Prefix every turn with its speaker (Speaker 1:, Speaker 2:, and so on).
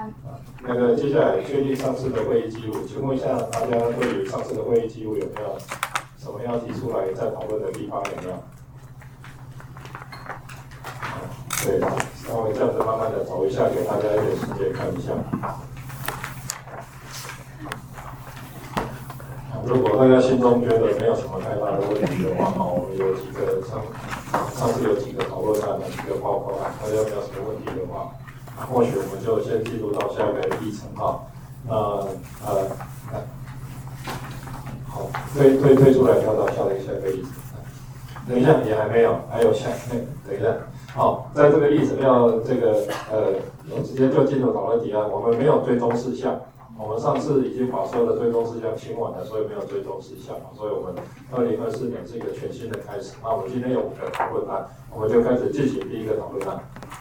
Speaker 1: 那个接下来确定上次的会议记录，请问一下大家对于上次的会议记录有没有什么要提出来再讨论的地方？有没有？对，稍微这样子慢慢的走一下，给大家一点时间看一下。如果大家心中觉得没有什么太大的问题的话，我们有几个上次有几个讨论案的几个报告案，大家没有什么问题的话，或许我们就先进入到下一个议程哈。好，退出来跳到下一个议程。等一下，也还没有，还有等一下。好，在这个议程要这个我直接就进入讨论提案，我们没有追踪事项。我们上次已经把所有的追踪事项清完了，所以没有追踪事项，所以我们2024年是一个全新的开始。那我们今天有5个讨论案，我们就开始进行第一个讨论案。